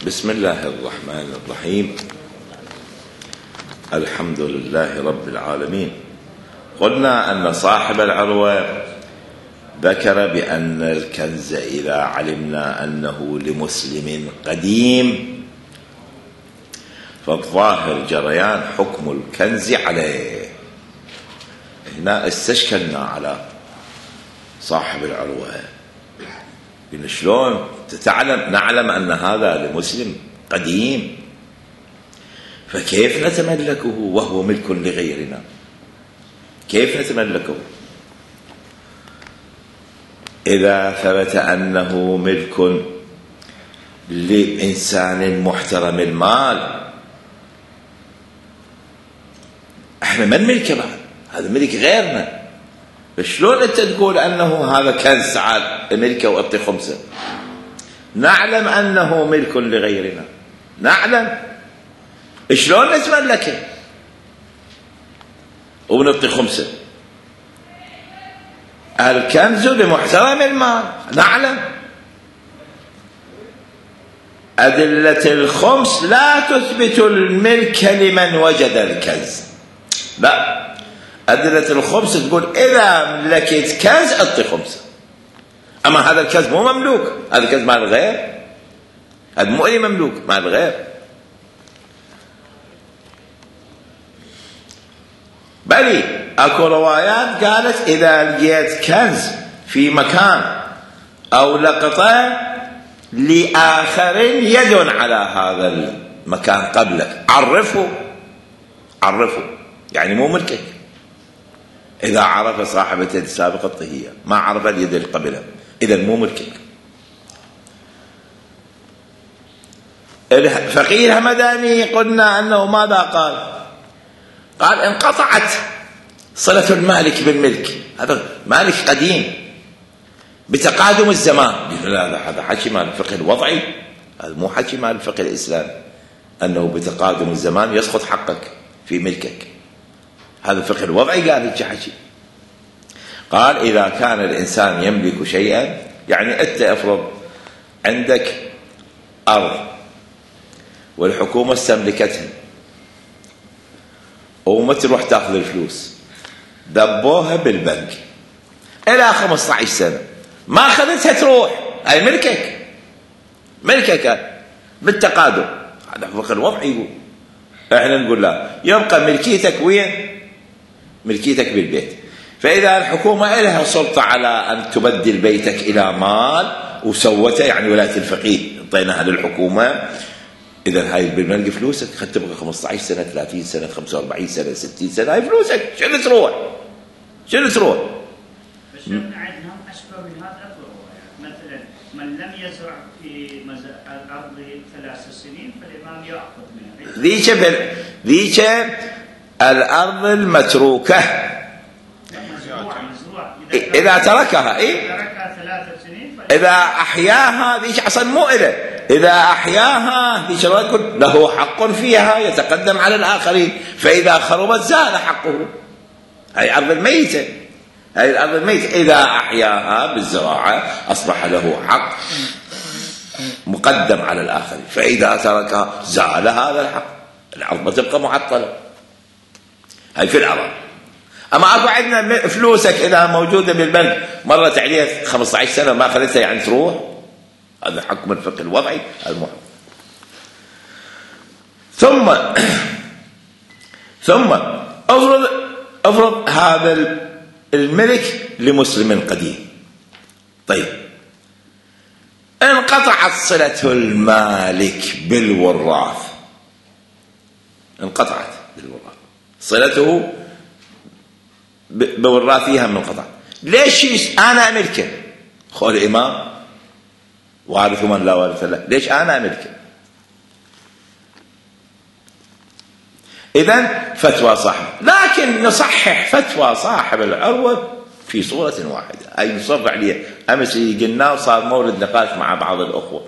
بسم الله الرحمن الرحيم. الحمد لله رب العالمين. قلنا أن صاحب العروة ذكر بأن الكنز إذا علمنا أنه لمسلم قديم فالظاهر جريان حكم الكنز عليه. هنا استشكلنا على صاحب العروة، شلون نعلم أن هذا لمسلم قديم، فكيف نتملكه وهو ملك لغيرنا؟ كيف نتملكه إذا ثبت أنه ملك لإنسان محترم المال؟ احنا من ملكه بعد، هذا ملك غيرنا. شلون انت تقول انه هذا كنز تعال ملكه واعطي خمسه؟ نعلم انه ملك لغيرنا، نعلم، شلون نتملكه ونعطي خمسه؟ الكنز لمحترم المال، نعلم. أدلة الخمس لا تثبت الملك لمن وجد الكنز، لا. أدلة الخمس تقول إذا ملكت كنز أعطي خمسة، أما هذا الكنز مو مملوك، هذا الكنز مال الغير، هذا مو إلي مملوك، مال الغير. بل أكو روايات قالت إذا لقيت كنز في مكان أو لقطة لآخر يد على هذا المكان قبلك عرفه، يعني مو ملكك. إذا عرف صاحب اليد السابقة الطهية، ما عرف اليد اللي قبلها، إذا مو ملكك. الفقيه الهمداني قلنا أنه ماذا قال انقطعت صلة المالك بالملك، هذا مالك قديم بتقادم الزمان. لا، هذا حكي مال الفقه الوضعي، هذا مو حكي مال الفقه الإسلامي أنه بتقادم الزمان يسقط حقك في ملكك. هذا الفقه الوضعي قال هيك حكي. قال إذا كان الإنسان يملك شيئا، يعني أنت افرض عندك أرض والحكومة استملكتها وما تروح تأخذ الفلوس، دبوها بالبنك إلى 15 سنة ما أخذتها تروح، هاي ملكك بالتقادم. هذا الفقه الوضعي يقول. احنا نقول لا، يبقى ملكيتك وين؟ ملكيتك بالبيت. فإذا الحكومة لها سلطة على أن تبدل بيتك إلى مال وسوته، يعني ولاية الفقيه انطيناها للحكومة، إذا هاي بالملك فلوسك، خد تبقى 15 سنة 30 سنة 45 سنة 60 سنة، هاي فلوسك. شنو تروح؟ بس احنا عندنا أشبه من هذا مثلا من لم يزرع في الأرض 3 سنين فالإمام يأخذ منها. ذيك الأرض المتروكة إذا تركها، تركها 3 سنين، إذا أحياها ذيك أصلا مو إله، إذا أحياها ذيك الرجل له حق فيها يتقدم على الآخرين، فإذا خربت زال حقه. هاي أرض الميتة، إذا أحياها بالزراعة أصبح له حق مقدم على الآخرين، فإذا تركها زال هذا الحق، الأرض ما تبقى معطلة. هاي في العرب. أما أكو عندنا فلوسك إذا موجودة بالبنك مرت عليها 15 سنة ما أخذتها، يعني تروح. هذا حكم الفقه الوضعي المحكم. ثم افرض هذا الملك لمسلم قديم. طيب انقطعت صلة المالك بالوراث، انقطعت بالوراث صلته بوراثيها منقطع. ليش أنا أملكه؟ خو الإمام وارث من لا وارث له، ليش أنا أملكه؟ إذن فتوى صاحب، لكن نصحح فتوى صاحب العروة في صورة واحدة. أي نصر عليه أمس قلنا وصار مورد نقاش مع بعض الأخوة.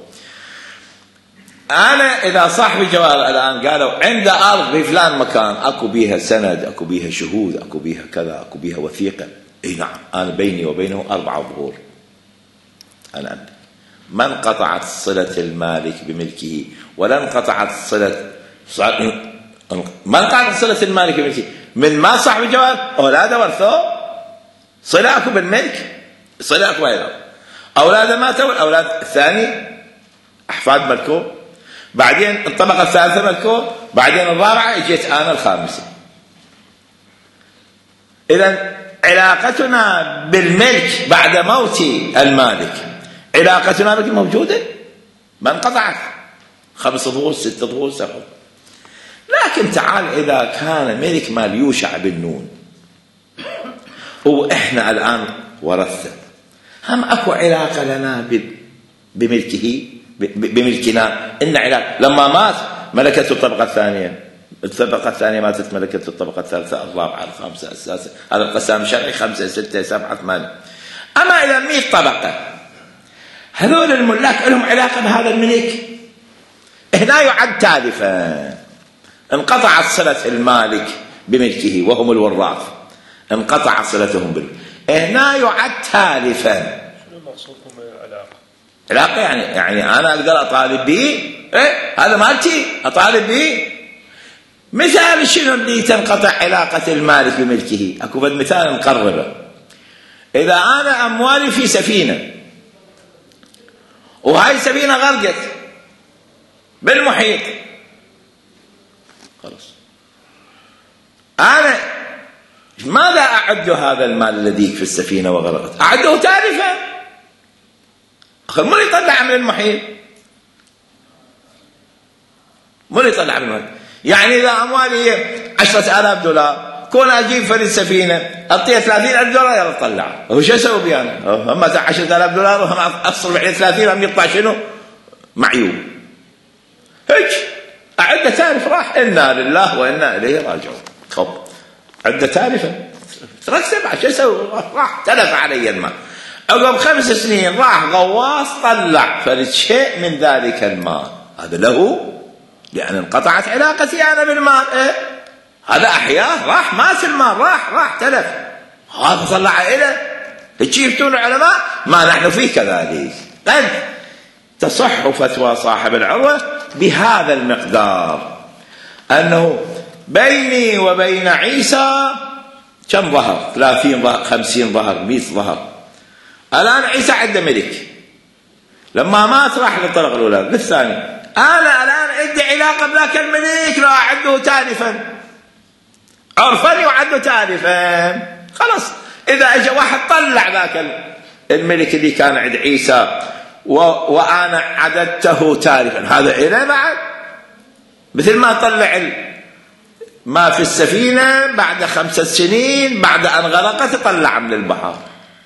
أنا إذا صاحب الجوار الآن قالوا عنده أرض في فلان مكان، أكو بيها سند، أكو بيها شهود، أكو بيها كذا، أكو بيها وثيقة، إيه نعم، أنا بيني وبينه 4 ظهور، أنا أملك. ما انقطعت صلة المالك بملكه ولا انقطعت ما انقطعت صلة المالك بملكه من ما صاحب الجوار أولاده ورثوه صلة أكو بالملك، صلة أكو أيضا أولاده ماتوا، الأولاد الثاني أحفاد ملكوه، بعدين الطبقة الثالثة ملكوه، بعدين الرابعة اجيت أنا الخامسة. إذن علاقتنا بالملك بعد موت المالك علاقتنا بك موجودة ما انقطعت 5 ظهور 6 ظهور 7. لكن تعال إذا كان ملك مال يوشع بن نون وإحنا الآن ورثة، هم أكو علاقة لنا بملكه بملكنا؟ إن علاقة لما مات ملكته الطبقة الثانية ماتت ملكته الطبقة الثالثة الرابعة الخامسة السادسة، هذا القسام الشرعي 5 6 7 8. أما إذا 100 طبقة هذول الملاك لهم علاقة بهذا الملك، هنا يعد تالفا. انقطعت صلة المالك بملكه وهم الوراث، انقطع صلتهم بالملك، هنا يعد تالفا. شنو مقصودكم بالعلاقة؟ علاقة يعني أنا أقدر أطالب به، هذا مالتي أطالب به. مثال شنو اللي تنقطع علاقة المالك بملكه؟ أكو بد مثال نقربه. إذا أنا أموالي في سفينة وهاي السفينة غرقت بالمحيط، خلاص أنا ماذا أعد هذا المال الذي في السفينة وغرقت؟ أعده تالفا. من يطلع من المحيط؟ من يطلع من المحيط؟ يعني إذا أموالي 10,000 دولار كون أجيب فريد سفينة أعطيه 30,000 دولار يلا طلع، هو شو أسوي بي أنا؟ هم 10,000 دولار وهم أفصل عليه 30 هم يقطع شنو؟ معيوب. هيك أعد تالف راح، إنا لله وإنا إليه راجعون. خب عد تالفا ركب شو أسوي؟ راح تلف علي المال. عقب 5 سنين راح غواص طلع فرد شيء من ذلك المال، هذا له لأن انقطعت علاقتي أنا بالمال. هذا أحياه راح مات المال راح تلف، هذا طلع إله تجيبتون العلماء ما نحن فيه كذلك. قد تصح فتوى صاحب العروة بهذا المقدار، أنه بيني وبين عيسى كم ظهر؟ 30 ظهر 50 ظهر 100 ظهر. الآن عيسى عنده ملك، لما مات راح للطرق الأولى للثاني، أنا الآن عندي علاقة بذاك الملك لا أعده تالفا عرفا يعد تالفا. خلاص إذا أجى واحد طلع ذاك الملك اللي كان عند عيسى وأنا عددته تالفا، هذا إله بعد، مثل ما طلع ما في السفينة بعد 5 سنين بعد أن غرقت طلع من البحر.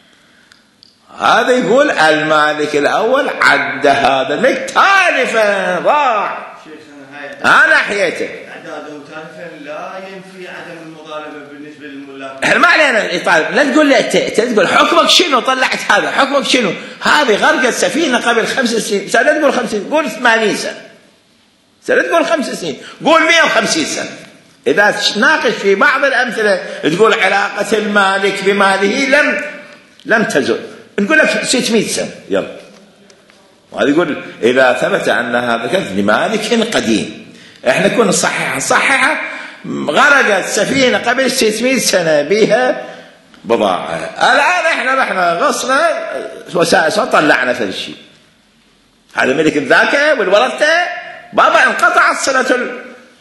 هذا يقول المالك الأول عد هذا الملك تالفا راح، أنا حياته عداده تالفا لا ينفي عدم المطالبة بالنسبة للملاك. احنا ما علينا يطالب، لا تقول لي تقول حكمك شنو طلعت هذا، حكمك شنو؟ هذه غرقت سفينة قبل 5 سنين، سنة تقول 50، قول 80 سنة، سنة تقول 5 سنين، قول 150 سنة. إذا تناقش في بعض الأمثلة تقول علاقة المالك بماله لم تزل، نقول لك 600 سنة يلا. وهذا يقول إذا ثبت أن هذا كذب لمالك قديم، احنا كنا صحيحة غرقت سفينة قبل 600 سنة بها بضاعة، الآن احنا رحنا غصنا وسائس وطلعنا في الشيء. هذا ملك الذاكة والورثة بابا انقطعت صلة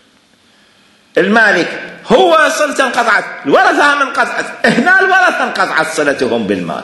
المالك، هو صلته انقطعت، الورثة هم انقطعت، هنا الورثة انقطعت صلتهم بالمال.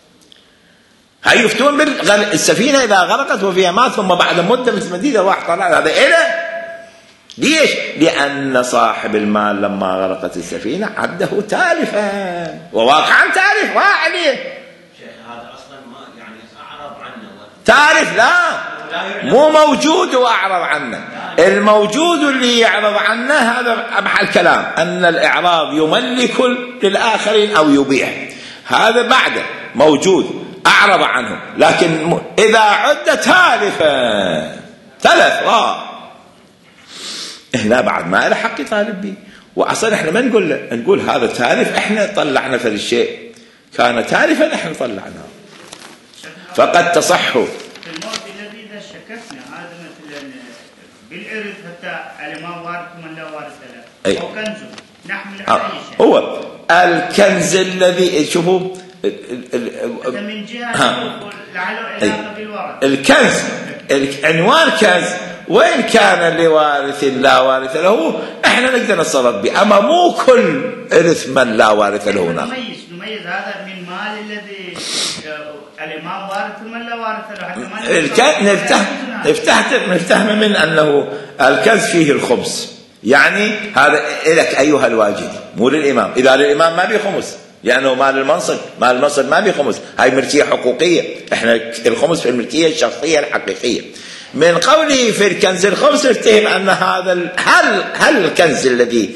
هاي يفتون بالسفينة إذا غرقت وفيها مات ثم بعد مدة مثل مديدة راح طلع، هذا إله. ليش؟ لأن صاحب المال لما غرقت السفينة عده تالفا وواقعا تالف راح عليه. شيخ هذا أصلا ما يعني أعرض عنه تالف لا مو موجود وأعرض عنه، الموجود اللي يعرض عنه هذا محل كلام، أن الإعراض يملك للآخرين أو يبيح، هذا بعده موجود أعرض عنه. لكن إذا عد تالفا تلف هنا بعد ما له حق يطالب به. وأصلا احنا ما نقول هذا تالف، احنا طلعنا في الشيء كان تالفا احنا طلعناه، فقد تصح مثلا بالإرث حتى الإمام وارث من لا وارث له أو كنز نحمل على أي شيء. هو الكنز الذي شوفوا من جهة لعله علاقة بالورث. الكنز عنوان كنز وإن كان لوارث لا وارث له احنا نقدر نتصرف به، اما مو كل ارث من لا وارث له. نميز هذا من مال الذي الامام وارث من لا وارث له حتى ما نفتهم من انه الكنز فيه الخمس، يعني هذا لك ايها الواجد مو للامام. اذا للامام ما بيه خمس لانه مال المنصب ما بيه خمس، هاي ملكيه حقوقيه، احنا الخمس في الملكيه الشخصيه الحقيقيه. من قوله في الكنز الخمس نفتهم أن هذا هل الكنز الذي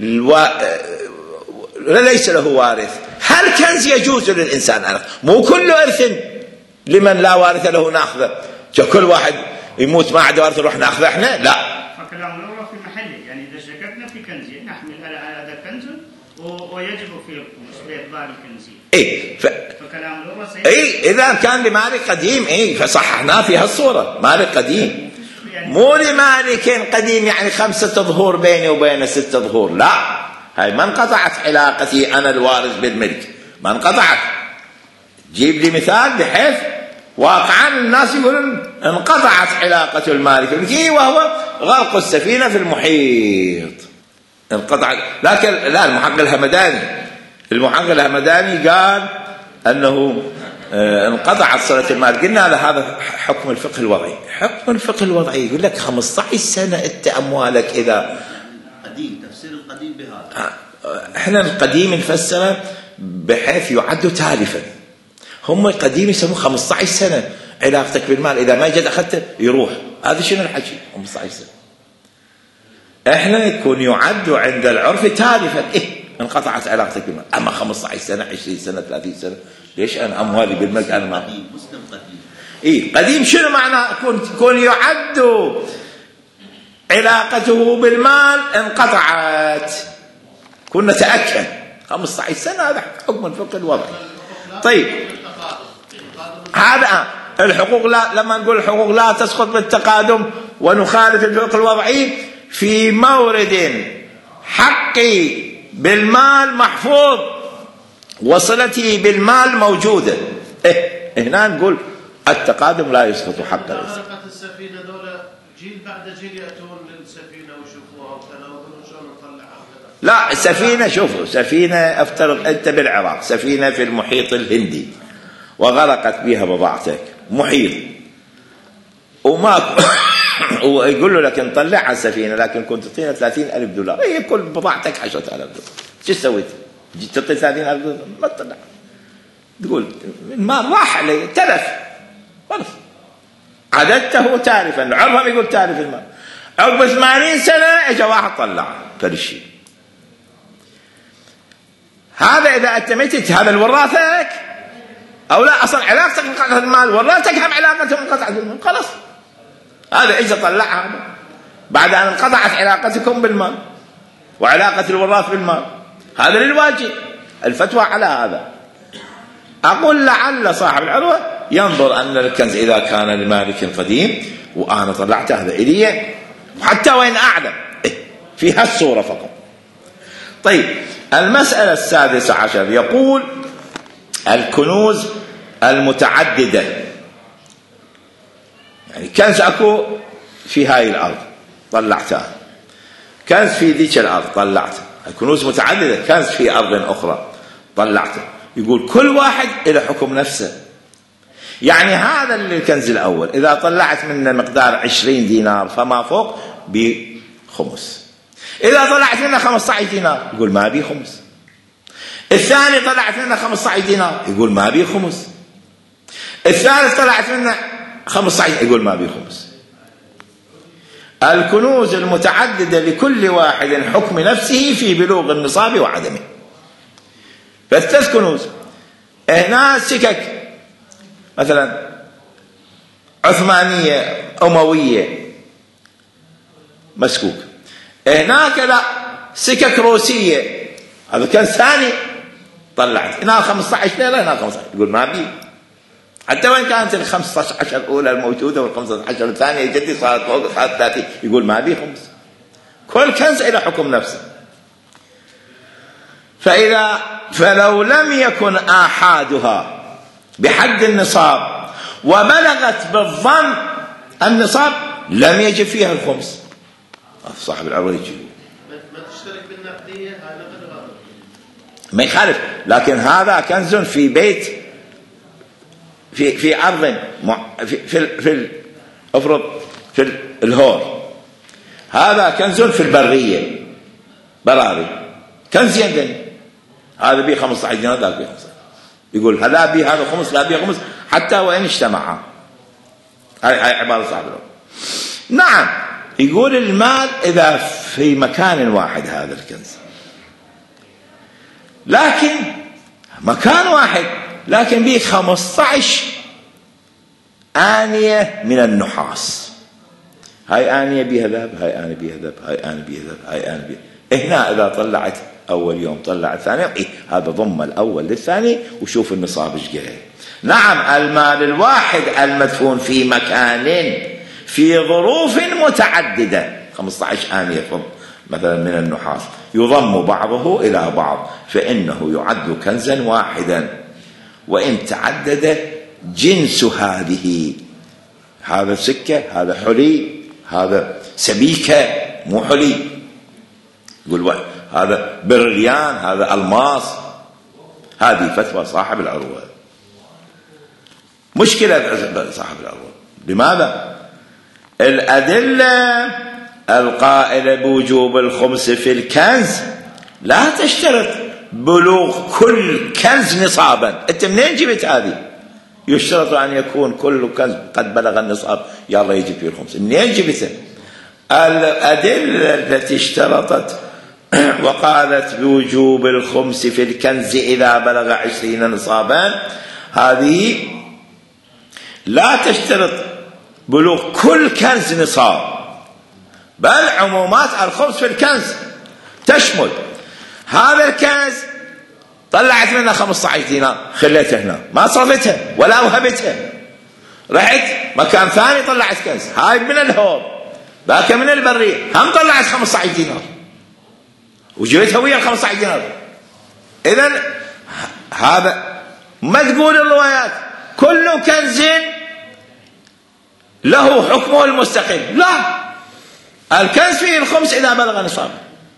ليس له وارث، هل كنز يجوز للإنسان أن مو كل إرث لمن لا وارث له نأخذه، كل واحد يموت ما عنده وارث نروح نأخذه احنا؟ لا. فكلام الأمر في محله، يعني إذا شككنا في كنزه نحمل على هذا كنز ويجب في الخمس بإعتبار الكنزية. فكلام الأمر إذا كان لمالك قديم فصححناه في هالصورة، مالك قديم مو لمالك قديم يعني 5 ظهور بيني وبين 6 ظهور، لا، هاي ما انقطعت علاقتي أنا الوارث بالملك، ما انقطعت. جيب لي مثال بحيث واقعا الناس يقولون انقطعت علاقة المالك بالملك وهو غرق السفينة في المحيط، انقطعت. لكن لا، المحقق الهمداني قال أنه انقطعت صلة المال. قلنا هذا حكم الفقه الوضعي. حكم الفقه الوضعي يقول لك 15 سنة أنت أموالك إذا قديم، تفسير القديم بهذا. احنا القديم نفسره بحيث يعد تالفا، هم القديم يسموه 15 سنة علاقتك بالمال، إذا ما جد أخذته يروح. هذا شنو الحكي 15 سنة؟ احنا يكون يعد عند العرف تالفا، انقطعت علاقتك بالمال. أما 15 سنة 20 سنة 30 سنة ليش أنا أموالي بالملك أنا ما مسلم قديم. قديم شنو معناه؟ يكون يعد علاقته بالمال انقطعت، كنا نتأكد 15 سنة. هذا حكم الفقه الوضعي. طيب هذا الحقوق لا، لما نقول الحقوق لا تسقط بالتقادم ونخالف الفقه الوضعي في مورد حقي بالمال محفوظ وصلتي بالمال موجودة، هنا نقول التقادم لا يسقط حق الإنسان. السفينة دولة جيل بعد جيل يأتون للسفينة ويشوفوها وتناولون شلون نطلعها. لا، السفينة شوفوا، سفينة افترض أنت بالعراق، سفينة في المحيط الهندي وغرقت بها بضاعتك، محيط وما ويقول له لك نطلعها السفينة لكن كنت تعطينا $30,000، هي كل بضاعتك $10,000، شو سويت؟ جيت تعطي $30,000 ما تطلع، تقول المال راح علي تلف، خلاص عددته تالفا. العرف يقول تالف المال. عقب 80 سنة اجى واحد طلع كل شيء. هذا إذا أتمتت هذا الوراثك أو لا، أصلا علاقتك انقطعت بالمال، ورثتك هم علاقتهم انقطعت بالمال، خلاص هذا إجا طلعها بعد أن انقطعت علاقتكم بالمال وعلاقة الوراث بالمال. هذا للواجب، الفتوى على هذا. أقول لعل صاحب العروة ينظر أن الكنز إذا كان لمالك قديم وأنا طلعت هذا إلي، حتى وإن أعلم في هالصورة فقط. طيب المسألة 16 يقول الكنوز المتعددة، يعني كنز أكو في هاي الأرض طلعتها، كنز في ذيك الأرض طلعته، الكنوز متعددة، كنز في أرض أخرى طلعته. يقول كل واحد إلى حكم نفسه، يعني هذا الكنز الأول إذا طلعت منه مقدار 20 دينار فما فوق بخمس، إذا طلعت منه 15 دينار يقول ما بي خمس، الثاني طلعت منه 15 دينار يقول ما بي خمس، الثالث طلعت منه 15 يقول ما بي خمس. الكنوز المتعددة لكل واحد حكم نفسه في بلوغ النصاب وعدمه. فالثلاث كنوز هنا سكك مثلا عثمانية أموية مسكوك، هناك لا سكك روسية، هذا كان ثاني طلعت هنا 15 ليرة هنا 15 يقول ما بي، حتى وإن كانت ال 15 الأولى الموجودة وال 15 الثانية جدي صارت فوق، صارت 30، يقول ما بي خمس. كل كنز إلى حكم نفسه. فلو لم يكن آحادها بحد النصاب وبلغت بالظن النصاب لم يجب فيها الخمس. صاحب العروة يجي ما تشترك بالنقدية، هاي نقد غلط ما يخالف، لكن هذا كنز في بيت، في أرض افرض في الهور، هذا كنز في البرية براري، كنز يندن، هذا بيه 15 دينار، ذاك بيه 15، يقول هذا بيه هذا خمس، لا بيه خمس، حتى وإن اجتمعا. هاي عبارة صاحب العروة. نعم، يقول المال إذا في مكان واحد هذا الكنز، لكن مكان واحد لكن به 15 آنية من النحاس، هاي آنية بها ذهب، هاي آنية بها ذهب، هاي آنية بها ذهب، هاي آنية بها. هنا إذا طلعت أول يوم طلعت ثاني يوم، هذا ضم الأول للثاني وشوف النصاب ايش قال. نعم، المال الواحد المدفون في مكان في ظروف متعددة 15 آنية مثلا من النحاس يضم بعضه إلى بعض فإنه يعد كنزا واحدا، وإن تعدد جنس هذه، هذا سكة، هذا حلي، هذا سبيكة مو حلي، يقول هذا برليان، هذا الماس. هذه فتوى صاحب العروة، مشكلة صاحب العروة. لماذا؟ الأدلة القائلة بوجوب الخمس في الكنز لا تشترط بلوغ كل كنز نصابا. انت منين جبت هذه؟ يشترط أن يكون كل كنز قد بلغ النصاب، يلا يجب فيه الخمس. منين جبتها؟ الأدلة التي اشترطت وقالت بوجوب الخمس في الكنز إذا بلغ 20 نصابا، هذه لا تشترط بلوغ كل كنز نصاب، بل عمومات الخمس في الكنز تشمل هذا الكنز طلعت منه 15 دينار، خليتها هنا ما صرفتها ولا أوهبتها، رحت مكان ثاني طلعت كنز، هاي من الهور، باك من البرية، هم طلعت 15 دينار وجبتها ويا 15 دينار. إذن هذا ما تقول الروايات كل كنز له حكمه المستقل، لا، الكنز فيه الخمس إذا بلغ نصابه،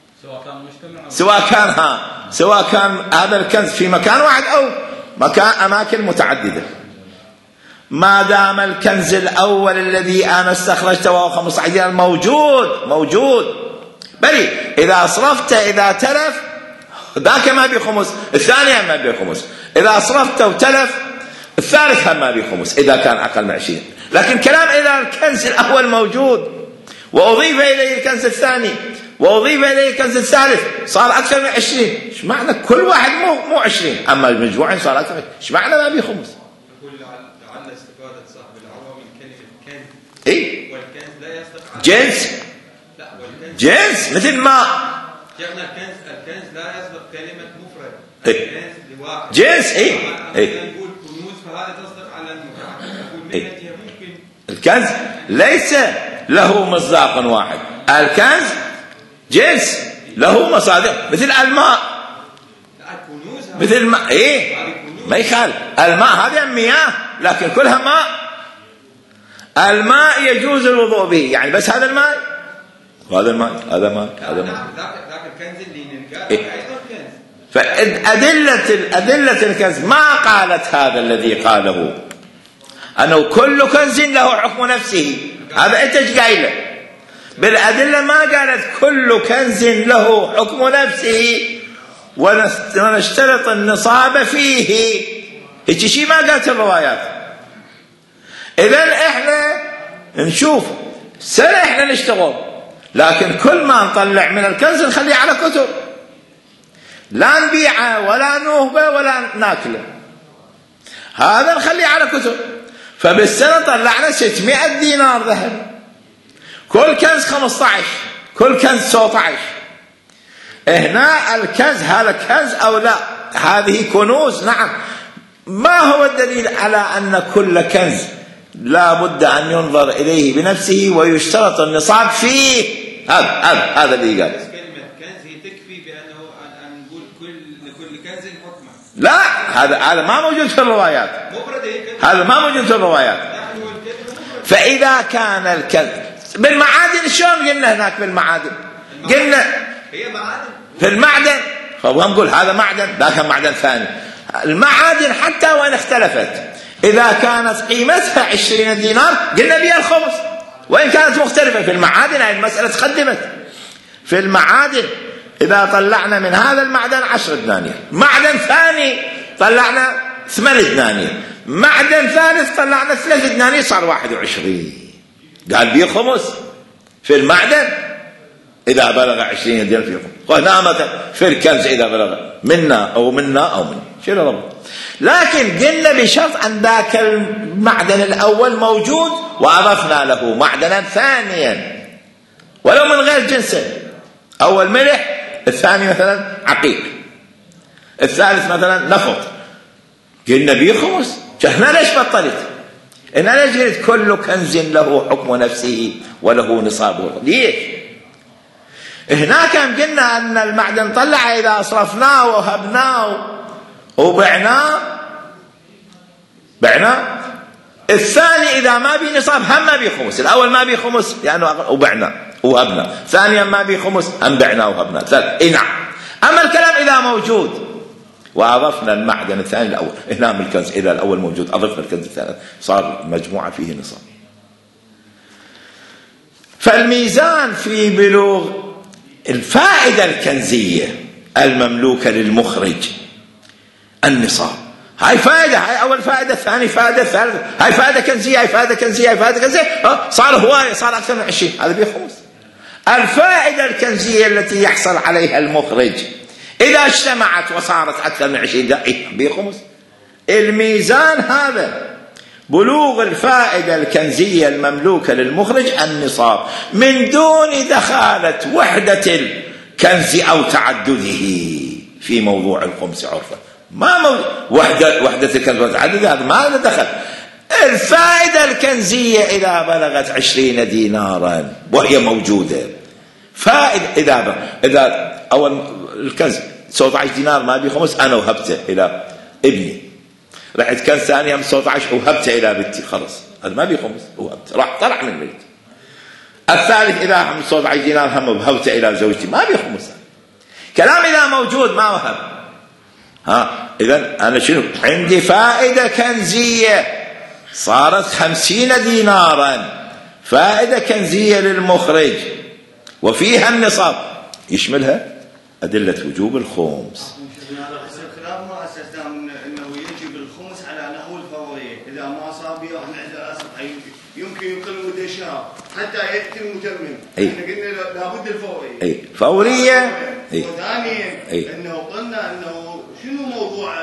سواء كان هذا الكنز في مكان واحد أو أماكن متعددة، ما دام الكنز الأول الذي أنا استخرجته وهو 15 دينار موجود بل إذا أصرفته إذا تلف ذاك ما بي خمس، الثاني ما بي خمس، إذا أصرفته وتلف الثالث ما بي خمس إذا كان أقل من 20. لكن كلام إذا الكنز الأول موجود وأضيف إليه الكنز الثاني وأضيف إليه الكنز الثالث صار أكثر من 20، إيش معنى كل واحد مو 20، أما المجموعين صار أكثر، إيش معنى ما بي خمس؟ يقول لعل استفادة صاحب العروة من كلمة كنز. إيه؟ والكنز لا يصدق على جنس؟ لا، والكنز جنس مثل ما شيخنا الكنز لا يصدق كلمة مفرد. إيه؟ الكنز لواحد. جنس إيه؟ إيه؟ نقول كنوز فهذا تصدق على المتعدد. نقول من إيه؟ ممكن الكنز ليس له مصداق واحد، الكنز جنس له مصادر مثل الماء، مثل الماء ايه ما يخالف، الماء هذه مياه لكن كلها ماء، الماء يجوز الوضوء به، يعني بس هذا الماء وهذا الماء هذا ماء هذا ماء، ذاك الكنز اللي نلقاه إيه؟ ايضا كنز. فأدلة الكنز ما قالت هذا الذي قاله أنه كل كنز له حكم نفسه، هذا أنت ايش قايله؟ بالأدلة ما قالت كل كنز له حكم نفسه ونشترط النصاب فيه، هيك شيء ما قالت الروايات. إذن إحنا نشوف سنة إحنا نشتغل، لكن كل ما نطلع من الكنز نخليه على كتب، لا نبيعه ولا نوهبه ولا ناكله، هذا نخليه على كتب. فبالسنة طلعنا 600 دينار ذهب، كل كنز 15، كل كنز 19. هنا الكنز هذا كنز أو لا؟ هذه كنوز، نعم، ما هو الدليل على أن كل كنز لا بد أن ينظر إليه بنفسه ويشترط النصاب فيه؟ هذا اللي قال. كلمة كنز هي تكفي بأنه أن نقول لكل كنز حكمة. لا، هذا ما موجود في الروايات. هذا ما موجود في الروايات. فإذا كان الكنز بالمعادن، شلون قلنا هناك بالمعادن؟ قلنا هي معادن في المعدن، فنقول هذا معدن، ذاك معدن ثاني. المعادن حتى وإن اختلفت، إذا كانت قيمتها 20 دينار قلنا بها الخمس، وإن كانت مختلفة. في المعادن هذه المسألة تقدمت. في المعادن إذا طلعنا من هذا المعدن 10 دنانير، معدن ثاني طلعنا 8 دنانير، معدن ثالث طلعنا 3 دنانير، صار 21. قال بيه خمس في المعدن إذا بلغ 20 دينار في خمس. وهنا في الكنز إذا بلغ منا أو من شنو رب. لكن قلنا بشرط أن ذاك المعدن الأول موجود وأضفنا له معدنا ثانيا ولو من غير جنسه. أول ملح، الثاني مثلا عقيق، الثالث مثلا نفط، قلنا بيه خمس. هنا ليش بطلت؟ هنا ليش قلت كل كنز له حكم نفسه وله نصابه؟ ليش؟ هناك قلنا أن المعدن طلع إذا أصرفناه وهبناه وبعناه. الثاني إذا ما بي نصاب هم ما بي خمس. الأول ما بي خمس لأنه وبعناه وهبنا، ثانيا ما بي خمس هم بعناه وهبنا، ثالث نعم. أما الكلام إذا موجود وأضفنا المعدن الثاني الأول، هنا من الكنز إذا الأول موجود أضفنا الكنز الثاني صار مجموعة فيه نصاب. فالميزان في بلوغ الفائدة الكنزية المملوكة للمخرج النصاب. هاي فائدة، هاي أول فائدة، ثاني فائدة، ثالث، هاي فائدة كنزية، هاي فائدة كنزية، هاي فائدة كنزية، صار هواية، صار أكثر من 20، هذا بيه خمس. الفائدة الكنزية التي يحصل عليها المخرج إذا اجتمعت وصارت أكثر من 20 بيه خمس. الميزان هذا بلوغ الفائدة الكنزية المملوكة للمخرج النصاب من دون دخالة وحدة الكنز أو تعدده في موضوع الخمس عرفا. ما وحدة الكنز وتعدده هذا ما دخل. الفائدة الكنزية إذا بلغت 20 دينارا وهي موجودة، فائدة إذا أول الكنز 19 دينار ما بي خمس، أنا وهبته إلى ابني، رحت كنز ثاني هم 19 وهبته إلى بنتي، خلص هذا ما بي خمس وهبته، راح طلع من البيت. الثالث إذا هم 19 دينار هم وهبته إلى زوجتي، ما بي خمس. كلام إذا موجود ما وهب. إذن أنا شنو عندي؟ فائدة كنزية صارت 50 دينارا، فائدة كنزية للمخرج وفيها النصاب يشملها أدلة وجوب الخمس. الخلاف ما أسسنا أنه يجب الخمس على نحو الفورية. إذا ما صار بيه احنا يمكن يقل مدة شهر حتى يأتي المتمم. احنا قلنا لابد الفورية. فورية. وثانيا أنه قلنا أنه شنو موضوع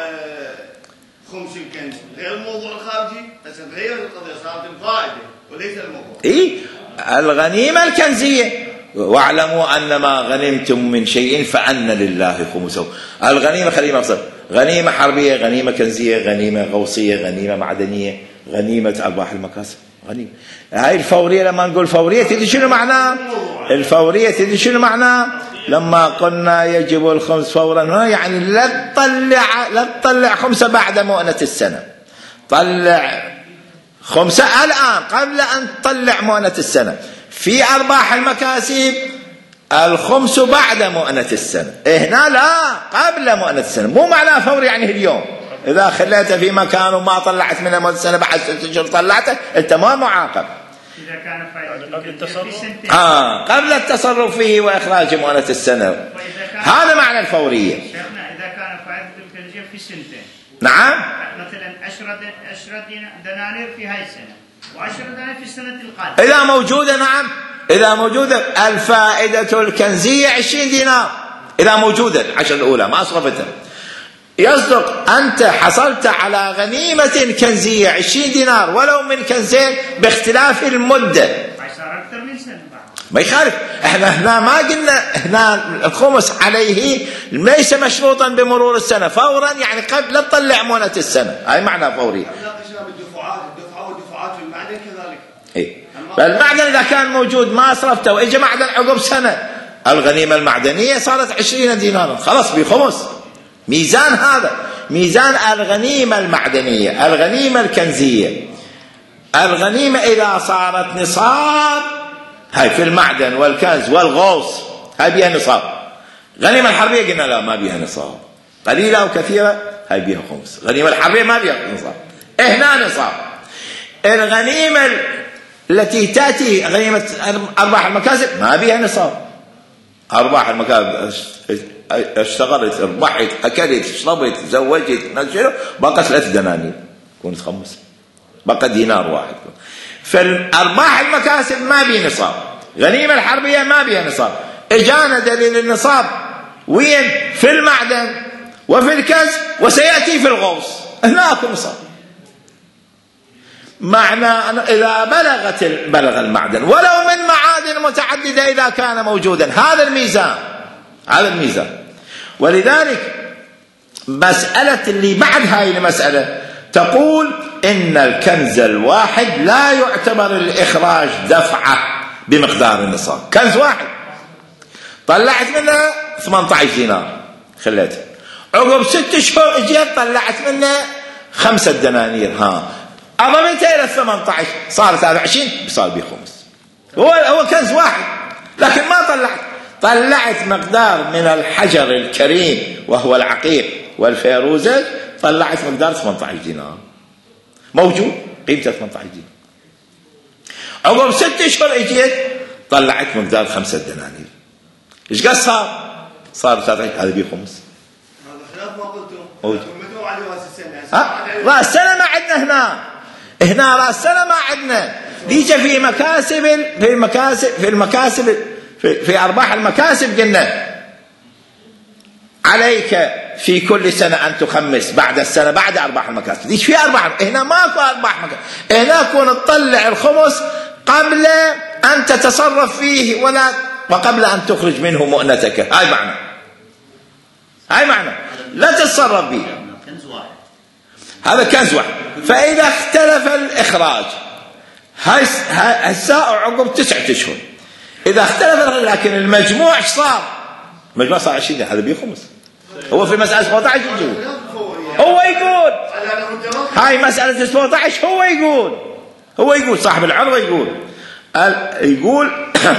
خمس الكنز غير الموضوع الخارجي، بس غير القضية صارت الفائدة وليس الموضوع. الغنيمة الكنزية، واعلموا أن ما غنمتم من شيء فأن لله خمسه. الغنيمة خلينا نقصد غنيمة حربية، غنيمة كنزية، غنيمة غوصية، غنيمة معدنية، غنيمة أرباح المكاسب، غنيمة. هاي الفورية لما نقول فورية تدري شنو معناه؟ الفورية تدري شنو معناه؟ لما قلنا يجب الخمس فورا هنا يعني لا تطلع خمسة بعد مؤنة السنة، طلع خمسة الآن قبل أن تطلع مؤنة السنة. في أرباح المكاسب الخمس بعد مؤنة السنة، هنا لا قبل مؤنة السنة. مو معناه فوري يعني اليوم إذا خليته في مكان وما طلعت منه مؤنة السنة بعد 6 أشهر طلعته أنت ما معاقب. إذا كان قبل التصرف قبل التصرف فيه وإخراج مؤنة السنة، هذا معنى الفورية. إذا كان فائدة الكنزية في سنتين، نعم، مثلا 10 دنانير في هاي السنة و10 دنانير في السنة القادمة إذا موجودة. نعم، إذا موجودة الفائدة الكنزية 20 دينار إذا موجودة 10 الأولى ما أصرفتها، يصدق أنت حصلت على غنيمة كنزية 20 دينار ولو من كنزين باختلاف المدة. صار أكثر من سنة بعد. ما يخالف، احنا هنا ما قلنا هنا الخمس عليه ليس مشروطا بمرور السنة، فورا يعني قبل لا تطلع مونة السنة، هاي معنى فوري. ناقشنا بالدفعات، الدفعة والدفعات في المعدن كذلك. ايه فالمعدن اذا كان موجود ما اصرفته واجى معدن عقب سنة، الغنيمة المعدنية صارت 20 دينارا خلاص بخمس. ميزان هذا ميزان الغنيمة المعدنية، الغنيمة الكنزية. الغنيمة إذا صارت نصاب هاي في المعدن والكنز والغوص هاي بيها نصاب. غنيمة الحربية قلنا لا ما بيها نصاب، قليلة أو كثيرة هاي بيها خمس. غنيمة الحربية ما بيها نصاب، هنا نصاب. الغنيمة التي تأتي غنيمة أرباح المكاسب ما بيها نصاب. أرباح المكاسب اشتغلت، ربحت، أكلت، شربت، زوجت، بقى 3 دنانير كنت خمس، بقى دينار واحد. فالأرباح المكاسب ما بيه نصاب. غنيمة الحربية ما بيه نصاب. إجانا دليل النصاب وين؟ في المعدن وفي الكنز وسيأتي في الغوص، هناك نصاب. معنى إذا بلغ المعدن ولو من معادن متعددة إذا كان موجودا، هذا الميزان، هذا الميزان. ولذلك مسألة اللي بعد هاي المسألة تقول إن الكنز الواحد لا يعتبر الإخراج دفعة بمقدار النصاب. كنز واحد طلعت منها 18 دينار خليتها، عقب 6 أشهر اجيت طلعت منها 5 دنانير، أضمتها إلى 18 صارت 23 صار بي خمس. هو كنز واحد لكن ما طلعت مقدار من الحجر الكريم وهو العقيق والفيروزة، طلعت مقدار 18 دينار موجود قيمته 18 دينار. عقب 6 أشهر اجيت طلعت مقدار 5 دنانير. ايش قد صار 23؟ هذا بيه خمس. هذا خلاف ما قلتم. موجود. متى على راس السنة؟ راس السنة ما عندنا هنا راس السنة ما عندنا. ديجا في أرباح المكاسب قلنا عليك في كل سنة أن تخمس بعد السنة بعد أرباح المكاسب. ديش في أرباح، هنا ماكو أرباح مكاسب، هنا كون تطلع الخمس قبل أن تتصرف فيه وقبل أن تخرج منه مؤنتك. هاي معنى لا تتصرف به. هذا كنز واحد. فإذا اختلف الإخراج هاي الساعة عقب 9 أشهر، إذا اختلف لكن المجموع صار 20، هذا بيه خمس. هو في مسألة 17 يقول، هو يقول هاي مسألة 17، هو يقول صاحب العروة يقول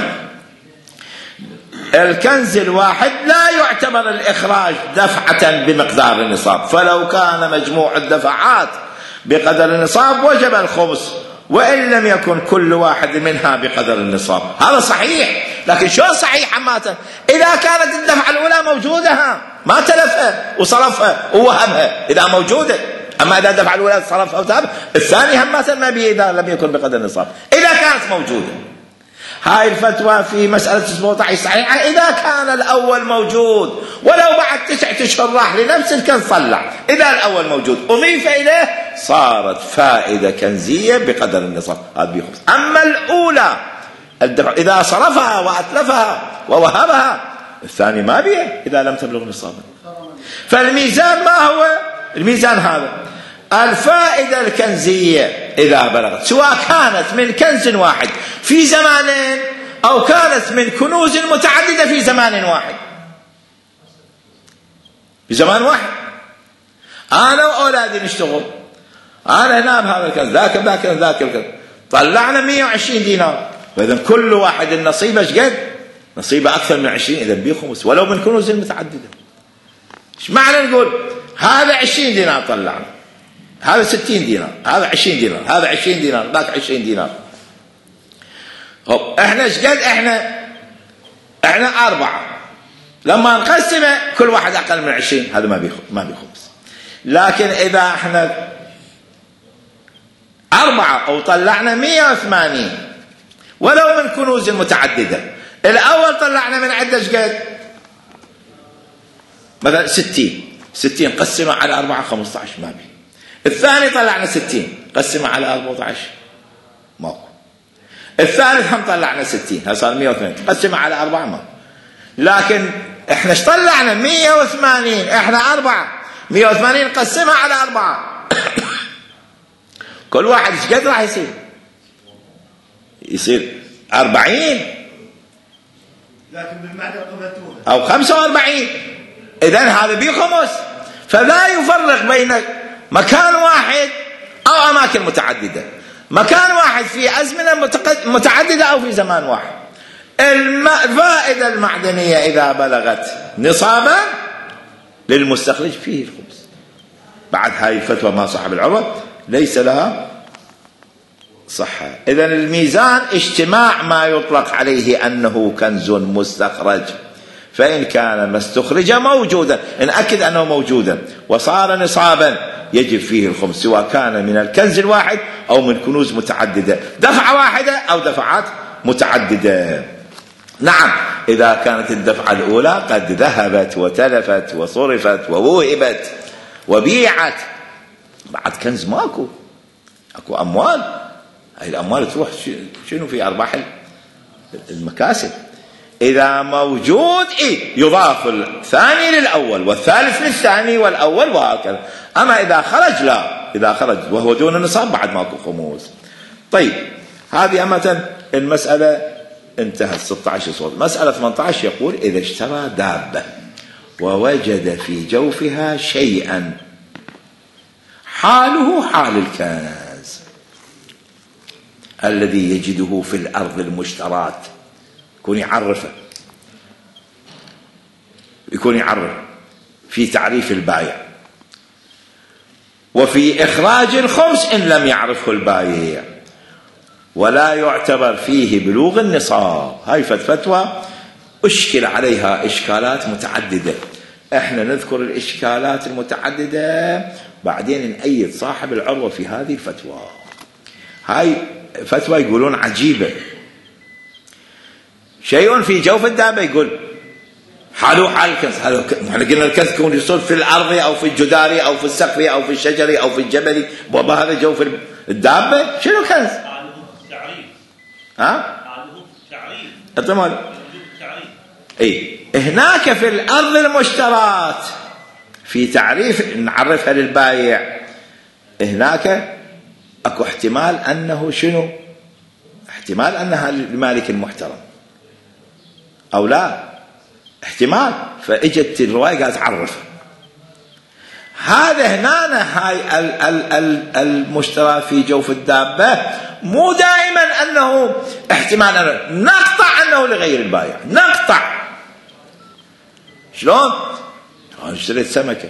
الكنز الواحد لا يعتبر الإخراج دفعة بمقدار النصاب، فلو كان مجموع الدفعات بقدر النصاب وجب الخمس وإن لم يكن كل واحد منها بقدر النصاب. هذا صحيح، لكن شو صحيح عامة؟ إذا كانت الدفعة الأولى موجودة ما تلفها وصرفها ووهبها إذا موجودة، أما إذا الدفعة الأولى صرفها وتهبها، الثانية همة ما بيه إذا لم يكن بقدر النصاب إذا كانت موجودة. هاي الفتوى في مسألة 17 صحيحة إذا كان الأول موجود، ولو بعد 9 أشهر راح لنفس الكنز طلع، إذا الأول موجود أضيف إليه صارت فائدة كنزية بقدر النصاب، هذا بيخمس. أما الأولى الدفع إذا صرفها وأتلفها ووهبها، الثاني ما بيه إذا لم تبلغ نصابا. فالميزان ما هو الميزان؟ هذا الفائدة الكنزية إذا بلغت، سواء كانت من كنز واحد في زمانين أو كانت من كنوز متعددة في زمان واحد. في زمان واحد أنا وأولادي نشتغل، أنا هنا بهذا الكنز، ذاك الكنز، طلعنا 120 دينار، فإذا كل واحد النصيبة قد نصيبه أكثر من 20، إذا بيه خمس ولو من كنوز متعددة. إيش معنى نقول هذا 20 دينار طلعنا، هذا 60 دينار، هذا 20 دينار، هذا 20 دينار، ذاك 20 دينار. احنا ايش قد احنا 4 لما نقسمه كل واحد اقل من 20، هذا ما بيخمس. لكن اذا احنا 4 او طلعنا 180 ولو من كنوز متعدده، الاول طلعنا من عده ايش قد؟ مثلا 60 قسمه على 4 15 ما بي. الثاني طلعنا 60 قسمه على 14 ماكو. الثالث هم طلعنا 60، صار 180 قسمها على 4 ما. لكن احنا ايش طلعنا؟ 180، احنا 4، 180 قسمها على 4 كل واحد ايش قد راح يصير؟ يصير 40 لكن بالمعدل قبلتوها او 45. اذا هذا بخمس. فلا يفرق بين مكان واحد او اماكن متعدده. مكان واحد في ازمنه متعدده او في زمان واحد. الفائده المعدنيه اذا بلغت نصابا للمستخرج فيه الخمس. بعد هاي الفتوى ما صاحب العروة ليس لها صحة. إذن الميزان اجتماع ما يطلق عليه أنه كنز مستخرج، فإن كان ما استخرج موجودا نأكد أنه موجودا وصار نصابا يجب فيه الخمس، سواء كان من الكنز الواحد أو من كنوز متعددة، دفعة واحدة أو دفعات متعددة. نعم، إذا كانت الدفعة الأولى قد ذهبت وتلفت وصرفت ووهبت وبيعت، بعد كنز ماكو، اكو اموال. هاي الاموال تروح شنو في ارباح المكاسب. اذا موجود يضاف الثاني للاول والثالث للثاني والاول وهكذا. اما اذا خرج لا، اذا خرج وهو دون النصاب بعد ماكو خموس. طيب، هذه مثلا المساله انتهت 16 صوت. مساله 18 يقول اذا اشترى دابه ووجد في جوفها شيئا حاله حال الكنز الذي يجده في الأرض المشترات، يكون يعرف في تعريف البائع وفي إخراج الخمس إن لم يعرفه البائع، ولا يعتبر فيه بلوغ النصاب. هاي فتوى أشكل عليها إشكالات متعددة. احنا نذكر الإشكالات المتعددة بعدين نأيد صاحب العروة في هذه الفتوى. هاي فتوى يقولون عجيبة. شيء في جوف الدابة يقول حاله حال الكنز. احنا قلنا الكنز يكون يصير في الأرض أو في الجدار أو في السقف أو في الشجر أو في الجبل. بابا هذا جوف الدابة شنو كنز؟ تعريف. تعريف. الضمان. هناك في الأرض المشترات في تعريف نعرفها للبايع، هناك اكو احتمال انه شنو؟ احتمال انها للمالك المحترم او لا، احتمال. فاجت الرواية قالت عرف هذا هنا. هاي المشترى في جوف الدابة مو دائما انه احتمال أنه نقطع انه لغير البايع، نقطع. شلون؟ أنا اشتريت سمكة،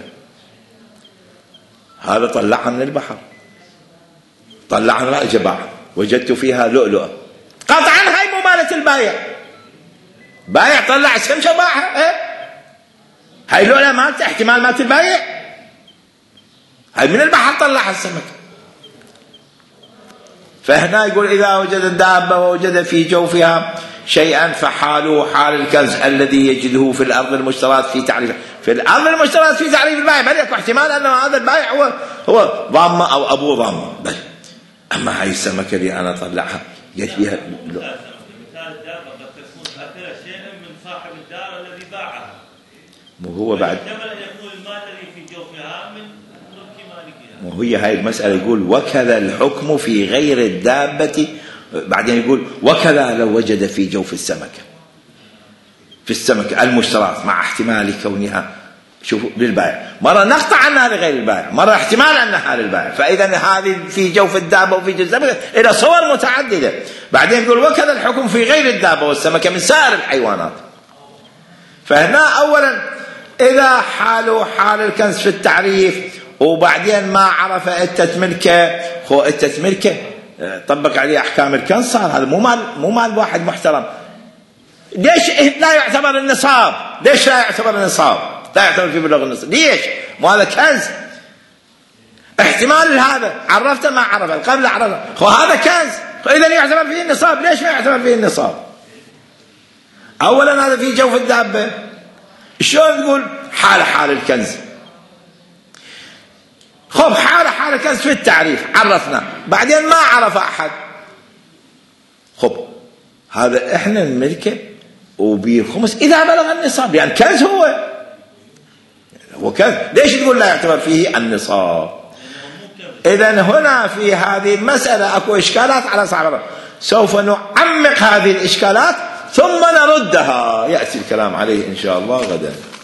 هذا طلعها من البحر، طلعها رأي جبع، وجدت فيها لؤلؤة، قطعا هاي مو مالت البايع. بايع طلع سمكة باعها، هاي لؤلؤة مالت احتمال مالت البايع، هاي من البحر طلعها السمكة. فهنا يقول إذا وجد الدابة ووجد في جوفها شيئا فحاله حال الكنز الذي يجده في الأرض المشترات في تعريف. في الأرض المشترات في تعريف البائع، بل يكون احتمال أن هذا البائع هو ضامة أو أبوه ضامة. بل أما هاي السمكة اللي أنا طلعها جت فيها مثال الدابة قد تكون أكلت شيئا من صاحب الدار الذي باعها، مو هو بعد يحتمل أن يكون المال الذي في جوفها من ملك مالكها. مو هي هاي المسألة. يقول وكذا الحكم في غير الدابة، بعدين يقول وكذا لو وجد في جوف السمكة، في السمكة المشترات مع احتمال كونها شوفوا للبائع، مرة نقطع عنها لغير البائع، مرة احتمال أنها للبائع. فإذا هذه في جوف الدابة وفي جوف السمكة إلى صور متعددة. بعدين يقول وكذا الحكم في غير الدابة والسمكة من سائر الحيوانات. فهنا أولا إذا حاله حال الكنز في التعريف وبعدين ما عرف التتملكه، هو التتملكه طبق عليه أحكام الكنز، صار هذا مو مال واحد محترم. ليش لا يعتبر النصاب؟ ليش لا يعتبر النصاب؟ لا يعتبر في بلوغ النصاب. ليش؟ مو هذا كنز. احتمال هذا عرفته ما عرفه قبل عرفه، هو هذا كنز، فإذا يعتبر فيه النصاب. ليش ما يعتبر فيه النصاب؟ أولا هذا في جوف الدابة، شلون تقول حال الكنز؟ خب حال الكنز في التعريف عرفنا، بعدين ما عرف أحد، خب هذا احنا نملكه وبيه الخمس اذا بلغ النصاب، يعني كنز هو كنز، ليش تقول لا يعتبر فيه النصاب؟ اذا هنا في هذه المسألة اكو اشكالات على صاحب، سوف نعمق هذه الاشكالات ثم نردها، يأتي الكلام عليه ان شاء الله غدا.